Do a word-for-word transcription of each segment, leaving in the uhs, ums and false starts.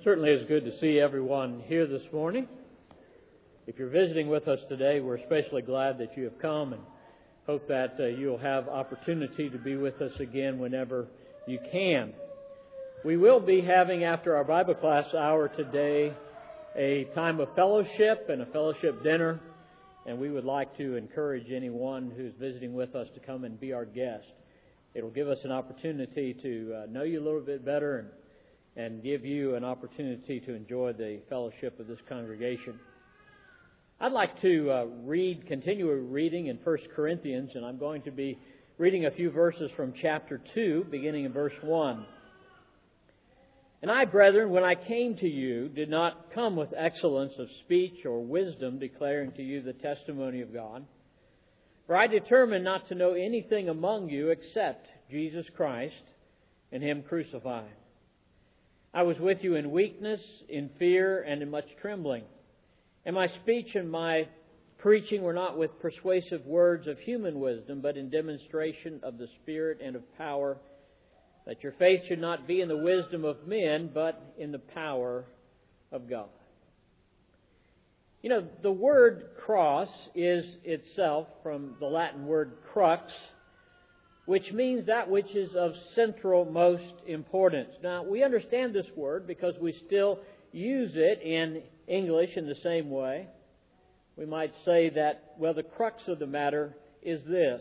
Certainly is good to see everyone here this morning. If you're visiting with us today, we're especially glad that you have come and hope that uh, you'll have opportunity to be with us again whenever you can. We will be having, after our Bible class hour today, a time of fellowship and a fellowship dinner, and we would like to encourage anyone who's visiting with us to come and be our guest. It'll give us an opportunity to uh, know you a little bit better and and give you an opportunity to enjoy the fellowship of this congregation. I'd like to uh, read, continue reading in First Corinthians, and I'm going to be reading a few verses from chapter two, beginning in verse one. And I, brethren, when I came to you, did not come with excellence of speech or wisdom, declaring to you the testimony of God. For I determined not to know anything among you except Jesus Christ and Him crucified. I was with you in weakness, in fear, and in much trembling. And my speech and my preaching were not with persuasive words of human wisdom, but in demonstration of the Spirit and of power, that your faith should not be in the wisdom of men, but in the power of God. You know, the word cross is itself from the Latin word crux, which means that which is of central most importance. Now, we understand this word because we still use it in English in the same way. We might say that, well, the crux of the matter is this.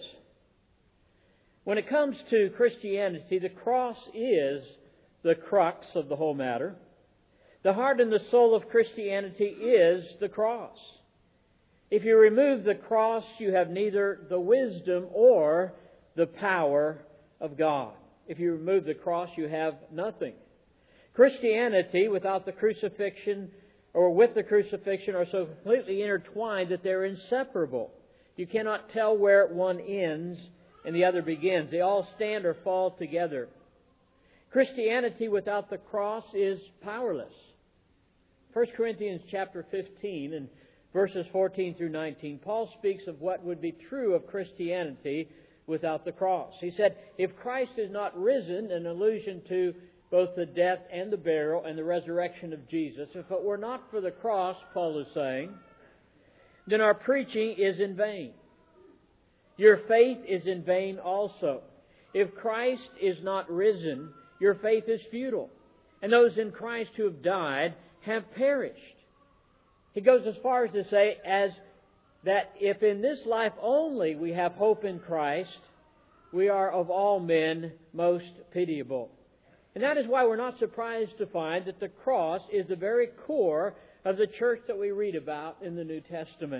When it comes to Christianity, the cross is the crux of the whole matter. The heart and the soul of Christianity is the cross. If you remove the cross, you have neither the wisdom or the power of God. If you remove the cross, you have nothing. Christianity without the crucifixion or with the crucifixion are so completely intertwined that they're inseparable. You cannot tell where one ends and the other begins. They all stand or fall together. Christianity without the cross is powerless. First Corinthians chapter fifteen and verses fourteen through nineteen, Paul speaks of what would be true of Christianity without the cross. He said, if Christ is not risen, an allusion to both the death and the burial and the resurrection of Jesus, if it were not for the cross, Paul is saying, then our preaching is in vain. Your faith is in vain also. If Christ is not risen, your faith is futile, and those in Christ who have died have perished. He goes as far as to say, as that if in this life only we have hope in Christ, we are of all men most pitiable. And that is why we're not surprised to find that the cross is the very core of the church that we read about in the New Testament.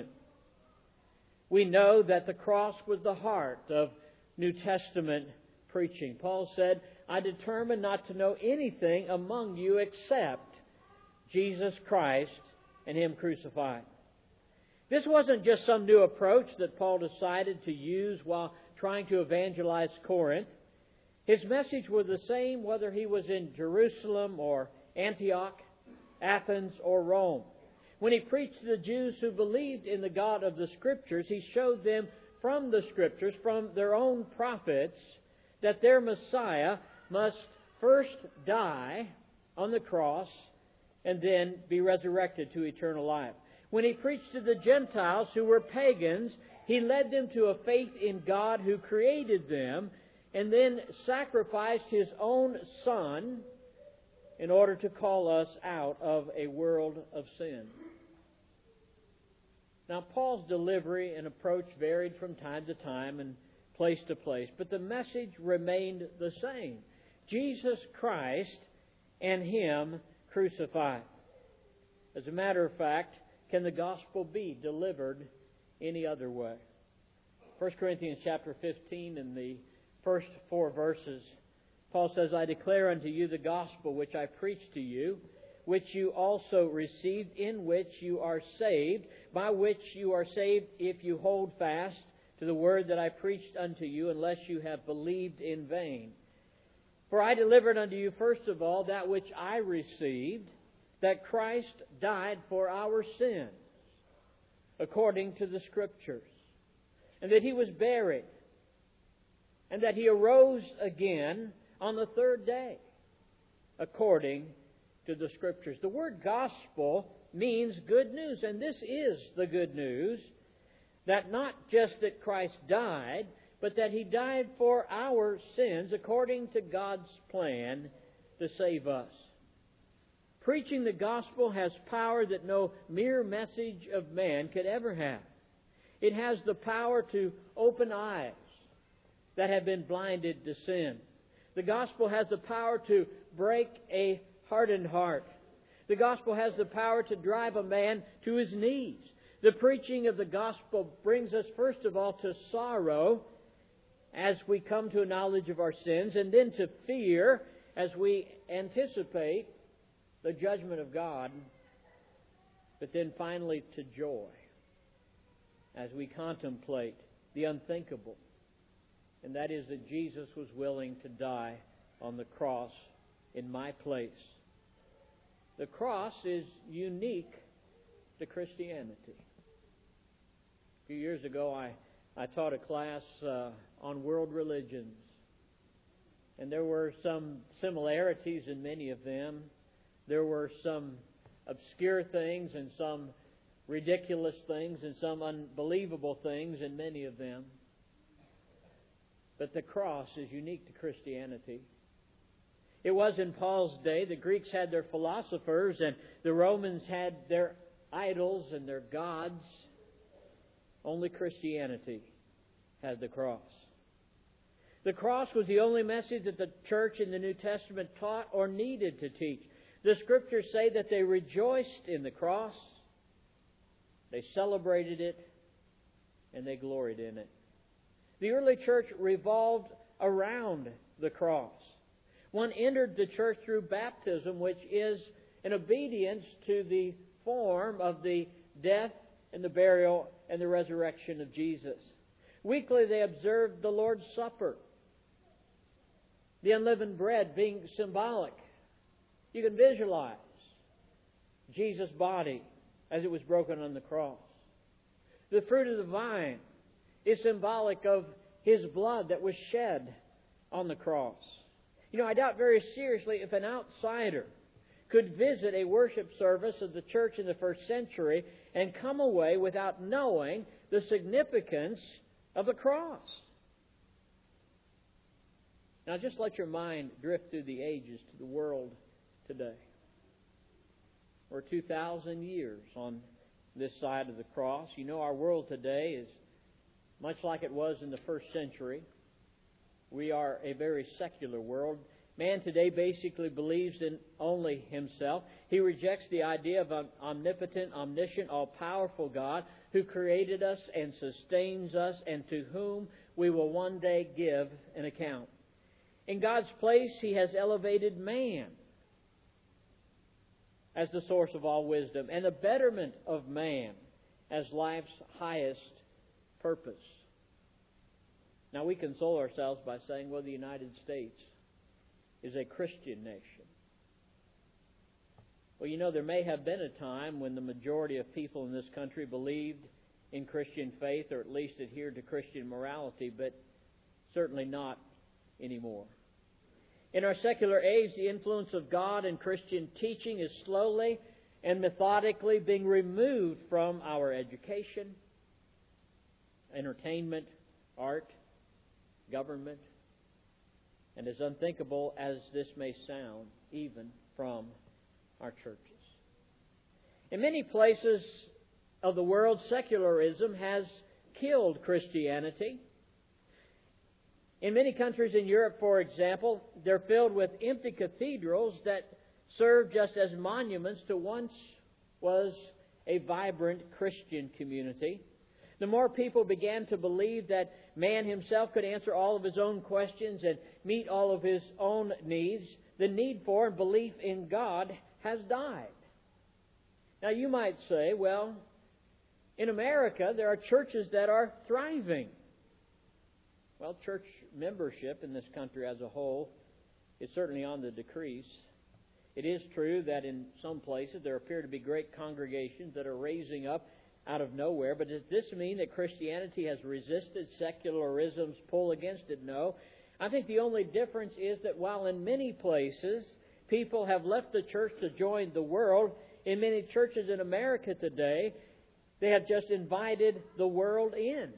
We know that the cross was the heart of New Testament preaching. Paul said, I determined not to know anything among you except Jesus Christ and Him crucified. This wasn't just some new approach that Paul decided to use while trying to evangelize Corinth. His message was the same whether he was in Jerusalem or Antioch, Athens or Rome. When he preached to the Jews who believed in the God of the Scriptures, he showed them from the Scriptures, from their own prophets, that their Messiah must first die on the cross and then be resurrected to eternal life. When he preached to the Gentiles who were pagans, he led them to a faith in God who created them and then sacrificed His own Son in order to call us out of a world of sin. Now, Paul's delivery and approach varied from time to time and place to place, but the message remained the same. Jesus Christ and Him crucified. As a matter of fact, can the gospel be delivered any other way? First Corinthians chapter fifteen in the first four verses, Paul says, I declare unto you the gospel which I preached to you, which you also received, in which you are saved, by which you are saved if you hold fast to the word that I preached unto you, unless you have believed in vain. For I delivered unto you first of all that which I received, that Christ died for our sins, according to the Scriptures, and that He was buried, and that He arose again on the third day, according to the Scriptures. The word gospel means good news, and this is the good news, that not just that Christ died, but that He died for our sins according to God's plan to save us. Preaching the gospel has power that no mere message of man could ever have. It has the power to open eyes that have been blinded to sin. The gospel has the power to break a hardened heart. The gospel has the power to drive a man to his knees. The preaching of the gospel brings us, first of all, to sorrow as we come to a knowledge of our sins, and then to fear as we anticipate the judgment of God, but then finally to joy as we contemplate the unthinkable, and that is that Jesus was willing to die on the cross in my place. The cross is unique to Christianity. A few years ago, I, I taught a class uh, on world religions, and there were some similarities in many of them. There were some obscure things and some ridiculous things and some unbelievable things in many of them. But the cross is unique to Christianity. It was in Paul's day. The Greeks had their philosophers and the Romans had their idols and their gods. Only Christianity had the cross. The cross was the only message that the church in the New Testament taught or needed to teach. The Scriptures say that they rejoiced in the cross, they celebrated it, and they gloried in it. The early church revolved around the cross. One entered the church through baptism, which is an obedience to the form of the death and the burial and the resurrection of Jesus. Weekly they observed the Lord's Supper, the unleavened bread being symbolic. You can visualize Jesus' body as it was broken on the cross. The fruit of the vine is symbolic of His blood that was shed on the cross. You know, I doubt very seriously if an outsider could visit a worship service of the church in the first century and come away without knowing the significance of the cross. Now just let your mind drift through the ages to the world today. We're two thousand years on this side of the cross. You know, our world today is much like it was in the first century. We are a very secular world. Man today basically believes in only himself. He rejects the idea of an omnipotent, omniscient, all-powerful God who created us and sustains us and to whom we will one day give an account. In God's place, He has elevated man as the source of all wisdom and the betterment of man as life's highest purpose. Now, we console ourselves by saying, well, the United States is a Christian nation. Well, you know, there may have been a time when the majority of people in this country believed in Christian faith, or at least adhered to Christian morality, but certainly not anymore. In our secular age, the influence of God and Christian teaching is slowly and methodically being removed from our education, entertainment, art, government, and as unthinkable as this may sound, even from our churches. In many places of the world, secularism has killed Christianity. In many countries in Europe, for example, they're filled with empty cathedrals that serve just as monuments to once was a vibrant Christian community. The more people began to believe that man himself could answer all of his own questions and meet all of his own needs, the need for and belief in God has died. Now you might say, well, in America there are churches that are thriving. Well, church membership in this country as a whole is certainly on the decrease. It is true that in some places there appear to be great congregations that are raising up out of nowhere, but does this mean that Christianity has resisted secularism's pull against it? No. I think the only difference is that while in many places people have left the church to join the world. In many churches in America today, they have just invited the world in.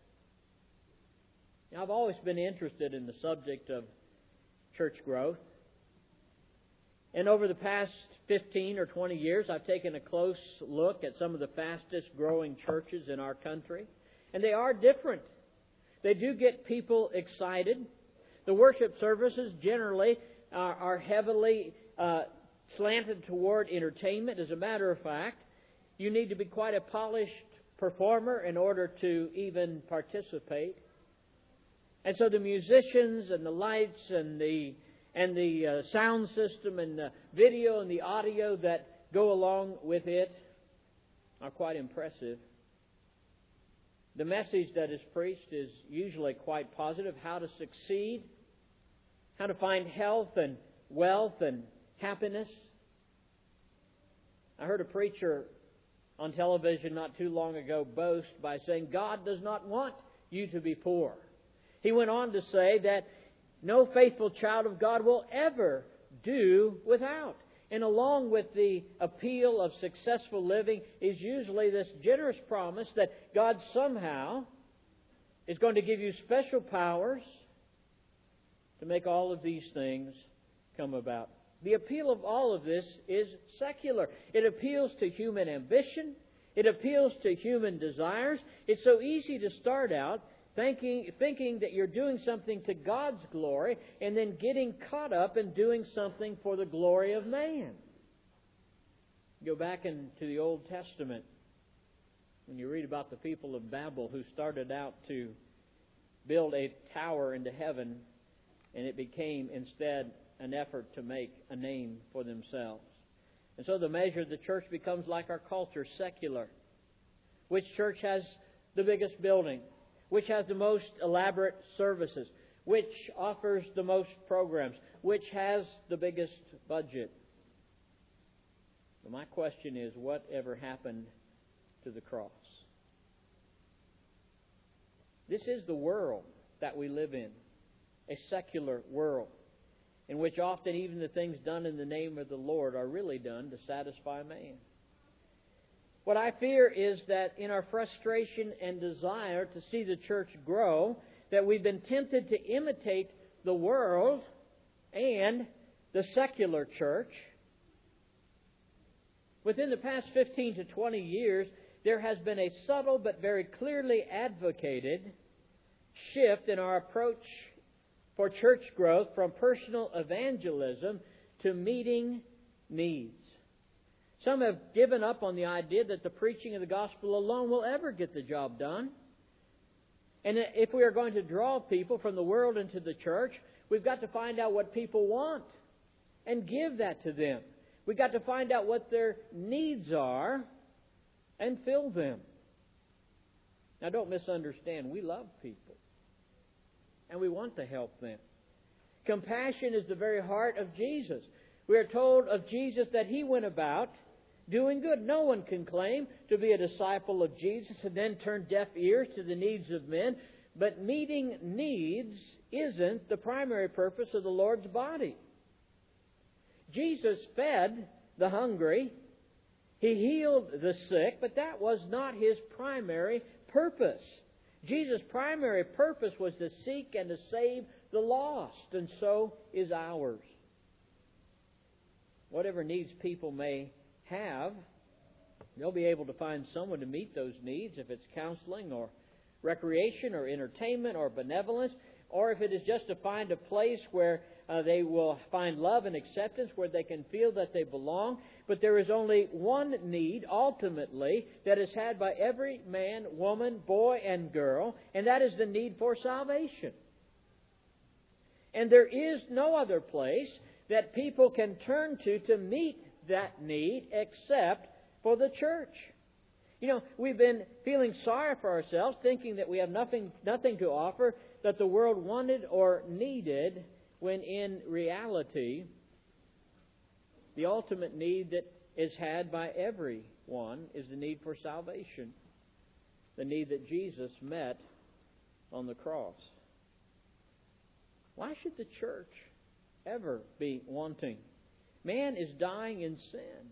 Now, I've always been interested in the subject of church growth. And over the past fifteen or twenty years, I've taken a close look at some of the fastest growing churches in our country. And they are different. They do get people excited. The worship services generally are, are heavily uh, slanted toward entertainment. As a matter of fact, you need to be quite a polished performer in order to even participate. And so the musicians and the lights and the and the uh, sound system and the video and the audio that go along with it are quite impressive. The message that is preached is usually quite positive: how to succeed, how to find health and wealth and happiness. I heard a preacher on television not too long ago boast by saying God does not want you to be poor. He went on to say that no faithful child of God will ever do without. And along with the appeal of successful living is usually this generous promise that God somehow is going to give you special powers to make all of these things come about. The appeal of all of this is secular. It appeals to human ambition. It appeals to human desires. It's so easy to start out Thinking, thinking that you're doing something to God's glory and then getting caught up in doing something for the glory of man. Go back into the Old Testament when you read about the people of Babel who started out to build a tower into heaven, and it became instead an effort to make a name for themselves. And so the measure of the church becomes like our culture, secular. Which church has the biggest building? Which has the most elaborate services? Which offers the most programs? Which has the biggest budget? But my question is, whatever happened to the cross? This is the world that we live in, a secular world, in which often even the things done in the name of the Lord are really done to satisfy man. What I fear is that in our frustration and desire to see the church grow, that we've been tempted to imitate the world and the secular church. Within the past fifteen to twenty years, there has been a subtle but very clearly advocated shift in our approach for church growth from personal evangelism to meeting needs. Some have given up on the idea that the preaching of the gospel alone will ever get the job done. And if we are going to draw people from the world into the church, we've got to find out what people want and give that to them. We've got to find out what their needs are and fill them. Now, don't misunderstand. We love people, and we want to help them. Compassion is the very heart of Jesus. We are told of Jesus that He went about doing good. No one can claim to be a disciple of Jesus and then turn deaf ears to the needs of men. But meeting needs isn't the primary purpose of the Lord's body. Jesus fed the hungry. He healed the sick, but that was not His primary purpose. Jesus' primary purpose was to seek and to save the lost, and so is ours. Whatever needs people may have, they'll be able to find someone to meet those needs, if it's counseling or recreation or entertainment or benevolence, or if it is just to find a place where uh, they will find love and acceptance, where they can feel that they belong. But there is only one need, ultimately, that is had by every man, woman, boy, and girl, and that is the need for salvation. And there is no other place that people can turn to to meet that need except for the church. You know, we've been feeling sorry for ourselves, thinking that we have nothing, nothing to offer that the world wanted or needed, when in reality, the ultimate need that is had by everyone is the need for salvation, the need that Jesus met on the cross. Why should the church ever be wanting Man is dying in sin.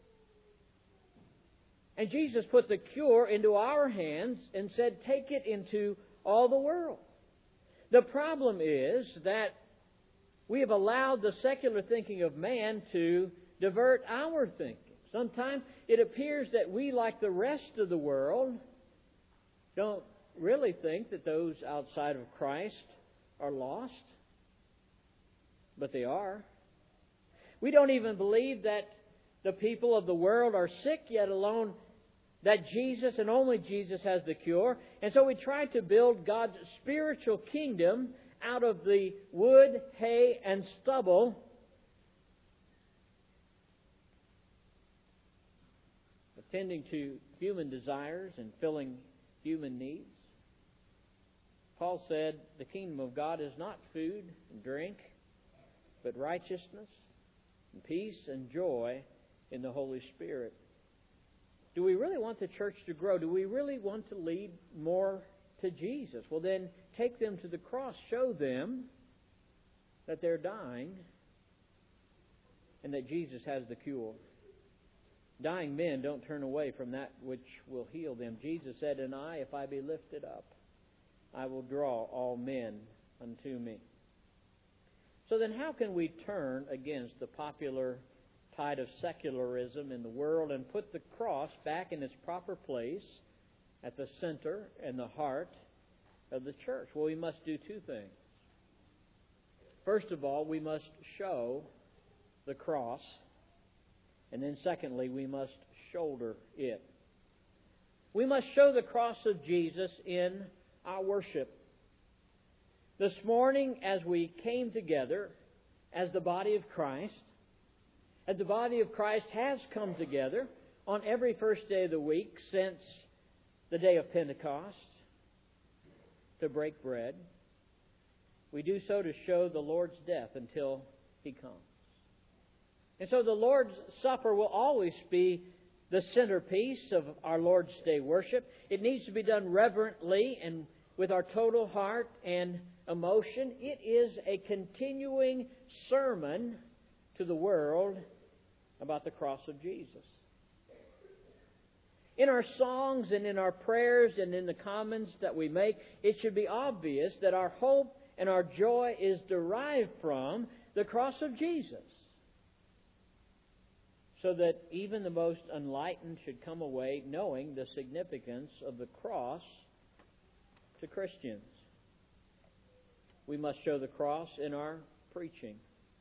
And Jesus put the cure into our hands and said, take it into all the world. The problem is that we have allowed the secular thinking of man to divert our thinking. Sometimes it appears that we, like the rest of the world, don't really think that those outside of Christ are lost. But they are. We don't even believe that the people of the world are sick, yet alone that Jesus and only Jesus has the cure. And so we try to build God's spiritual kingdom out of the wood, hay, and stubble attending to human desires and filling human needs. Paul said, the kingdom of God is not food and drink, but righteousness and peace and joy in the Holy Spirit. Do we really want the church to grow? Do we really want to lead more to Jesus? Well, then take them to the cross. Show them that they're dying and that Jesus has the cure. Dying men don't turn away from that which will heal them. Jesus said, and I, if I be lifted up, I will draw all men unto me. So then how can we turn against the popular tide of secularism in the world and put the cross back in its proper place at the center and the heart of the church? Well, we must do two things. First of all, we must show the cross. And then secondly, we must shoulder it. We must show the cross of Jesus in our worship. This morning, as we came together as the body of Christ, as the body of Christ has come together on every first day of the week since the day of Pentecost to break bread, we do so to show the Lord's death until He comes. And so the Lord's Supper will always be the centerpiece of our Lord's Day worship. It needs to be done reverently and with our total heart and emotion. It is a continuing sermon to the world about the cross of Jesus. In our songs and in our prayers and in the comments that we make, it should be obvious that our hope and our joy is derived from the cross of Jesus. So that even the most enlightened should come away knowing the significance of the cross to Christians. We must show the cross in our preaching.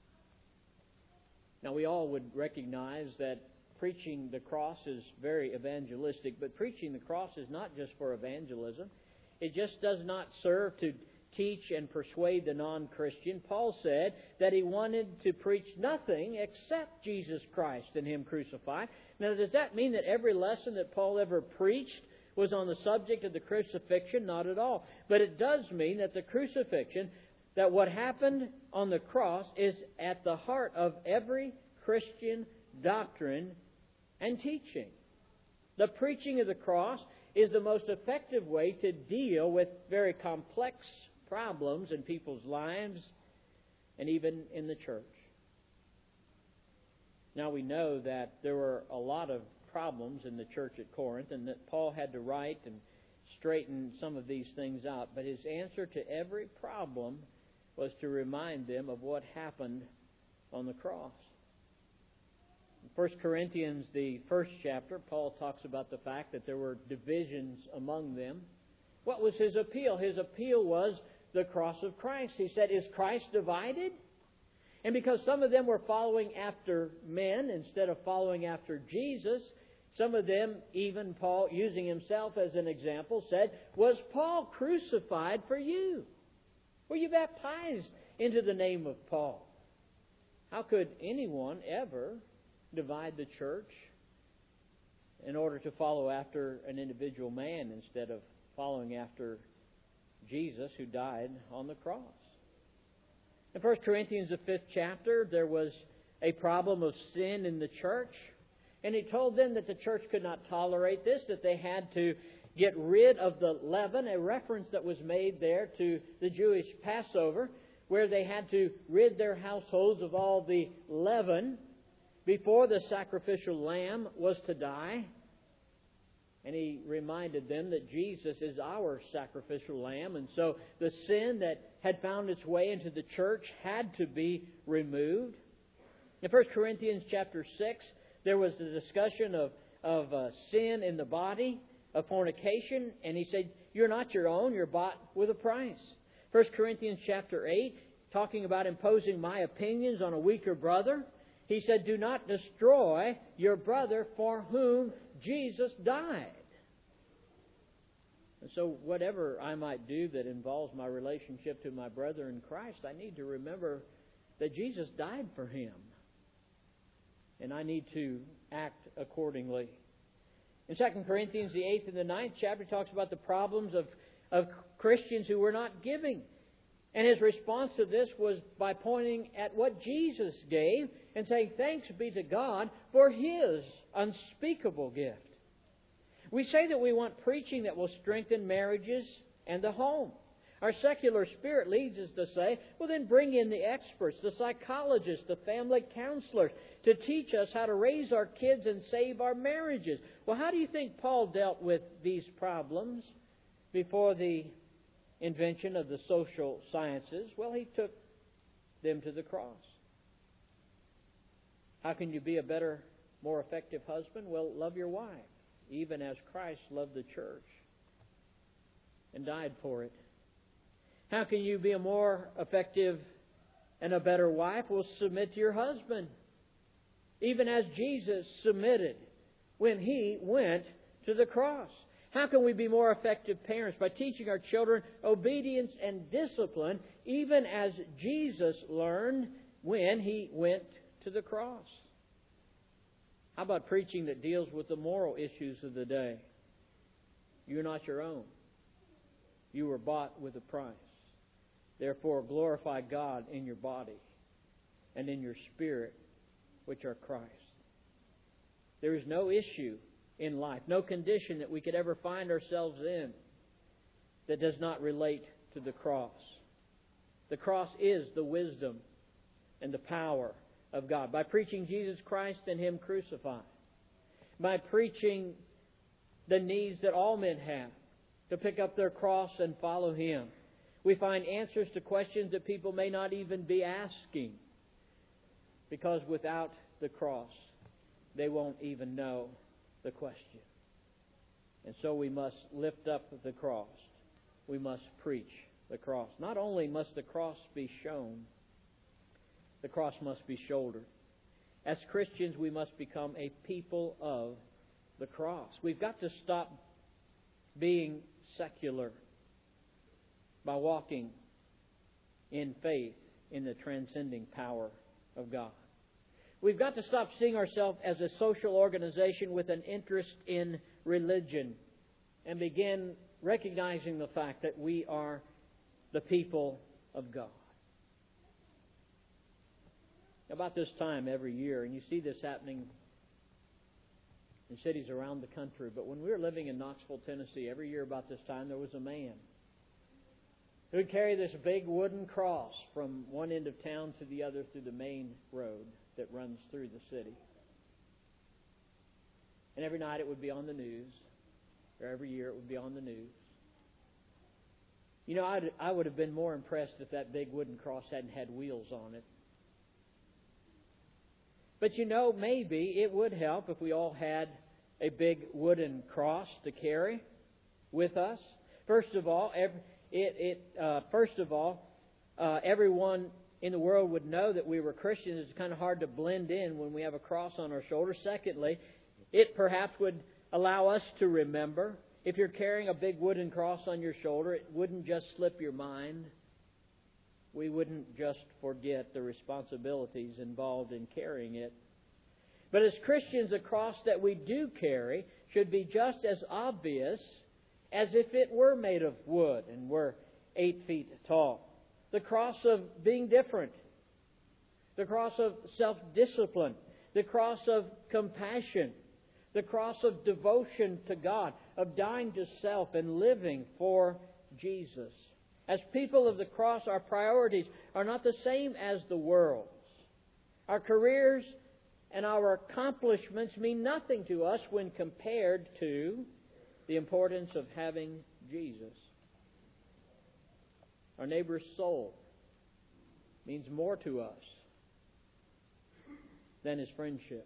Now, we all would recognize that preaching the cross is very evangelistic, but preaching the cross is not just for evangelism. It just does not serve to teach and persuade the non-Christian. Paul said that he wanted to preach nothing except Jesus Christ and Him crucified. Now, does that mean that every lesson that Paul ever preached was on the subject of the crucifixion? Not at all. But it does mean that the crucifixion, that what happened on the cross is at the heart of every Christian doctrine and teaching. The preaching of the cross is the most effective way to deal with very complex problems in people's lives and even in the church. Now we know that there were a lot of problems in the church at Corinth and that Paul had to write and straighten some of these things out. But his answer to every problem was to remind them of what happened on the cross. In First Corinthians, the first chapter, Paul talks about the fact that there were divisions among them. What was his appeal? His appeal was the cross of Christ. He said, is Christ divided? And because some of them were following after men instead of following after Jesus, some of them, even Paul, using himself as an example, said, was Paul crucified for you? Were you baptized into the name of Paul? How could anyone ever divide the church in order to follow after an individual man instead of following after Jesus who died on the cross? In First Corinthians, the fifth chapter, there was a problem of sin in the church. And he told them that the church could not tolerate this, that they had to get rid of the leaven, a reference that was made there to the Jewish Passover, where they had to rid their households of all the leaven before the sacrificial lamb was to die. And He reminded them that Jesus is our sacrificial lamb. And so the sin that had found its way into the church had to be removed. In First Corinthians chapter six, there was the discussion of, of uh, sin in the body, of fornication. And he said, you're not your own, you're bought with a price. First Corinthians chapter eight, talking about imposing my opinions on a weaker brother. He said, do not destroy your brother for whom Jesus died. And so whatever I might do that involves my relationship to my brother in Christ, I need to remember that Jesus died for him. And I need to act accordingly. In Second Corinthians, the eighth and the ninth chapter, talks about the problems of, of Christians who were not giving. And his response to this was by pointing at what Jesus gave and saying, thanks be to God for His unspeakable gift. We say that we want preaching that will strengthen marriages and the home. Our secular spirit leads us to say, well then bring in the experts, the psychologists, the family counselors, to teach us how to raise our kids and save our marriages. Well, how do you think Paul dealt with these problems before the invention of the social sciences? Well, he took them to the cross. How can you be a better, more effective husband? Well, love your wife, even as Christ loved the church and died for it. How can you be a more effective and a better wife? Well, submit to your husband, even as Jesus submitted when He went to the cross. How can we be more effective parents? By teaching our children obedience and discipline, even as Jesus learned when He went to the cross. How about preaching that deals with the moral issues of the day? You're not your own. You were bought with a price. Therefore, glorify God in your body and in your spirit, which are Christ. There is no issue in life, no condition that we could ever find ourselves in that does not relate to the cross. The cross is the wisdom and the power of God. By preaching Jesus Christ and Him crucified, by preaching the needs that all men have to pick up their cross and follow Him, we find answers to questions that people may not even be asking, because without the cross, they won't even know the question. And so we must lift up the cross. We must preach the cross. Not only must the cross be shown, the cross must be shouldered. As Christians, we must become a people of the cross. We've got to stop being secular by walking in faith in the transcending power of God. We've got to stop seeing ourselves as a social organization with an interest in religion and begin recognizing the fact that we are the people of God. About this time every year, and you see this happening in cities around the country, but when we were living in Knoxville, Tennessee, every year about this time there was a man who would carry this big wooden cross from one end of town to the other through the main road that runs through the city. And every night it would be on the news, or every year it would be on the news. You know, I'd, I would have been more impressed if that big wooden cross hadn't had wheels on it. But you know, maybe it would help if we all had a big wooden cross to carry with us. First of all, every, it, it uh, first of all, uh, everyone in the world would know that we were Christians. It's kind of hard to blend in when we have a cross on our shoulder. Secondly, it perhaps would allow us to remember. If you're carrying a big wooden cross on your shoulder, it wouldn't just slip your mind. We wouldn't just forget the responsibilities involved in carrying it. But as Christians, the cross that we do carry should be just as obvious as if it were made of wood and were eight feet tall. The cross of being different. The cross of self-discipline. The cross of compassion. The cross of devotion to God. Of dying to self and living for Jesus. As people of the cross, our priorities are not the same as the world's. Our careers And our accomplishments mean nothing to us when compared to the importance of having Jesus. Our neighbor's soul means more to us than his friendship.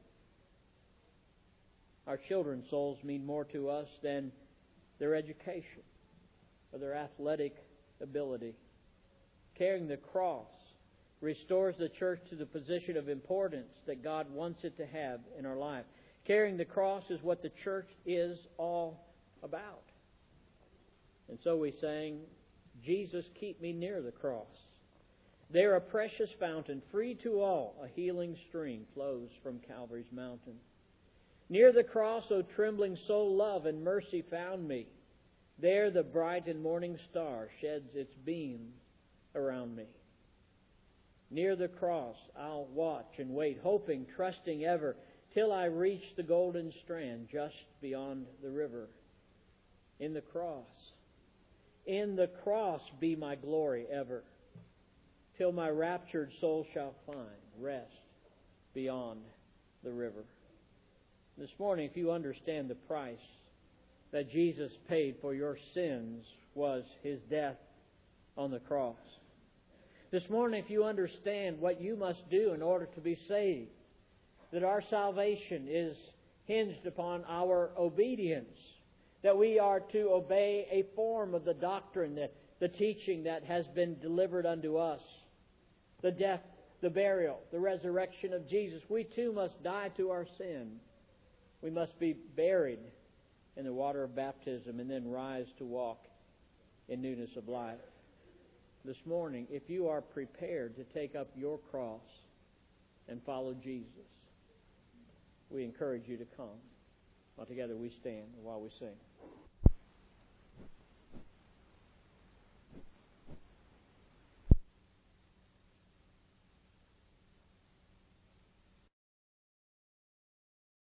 Our children's souls mean more to us than their education or their athletic ability. Carrying the cross restores the church to the position of importance that God wants it to have in our life. Carrying the cross is what the church is all about. And so we sang, Jesus, keep me near the cross. There a precious fountain, free to all, a healing stream flows from Calvary's mountain. Near the cross, O trembling soul, love and mercy found me. There the bright and morning star sheds its beams around me. Near the cross, I'll watch and wait, hoping, trusting ever, till I reach the golden strand just beyond the river. In the cross, in the cross be my glory ever, till my raptured soul shall find rest beyond the river. This morning, if you understand the price that Jesus paid for your sins was His death on the cross. This morning, if you understand what you must do in order to be saved, that our salvation is hinged upon our obedience, that we are to obey a form of the doctrine, that the teaching that has been delivered unto us, the death, the burial, the resurrection of Jesus. We too must die to our sin. We must be buried in the water of baptism and then rise to walk in newness of life. This morning, if you are prepared to take up your cross and follow Jesus, we encourage you to come. While together we stand while we sing.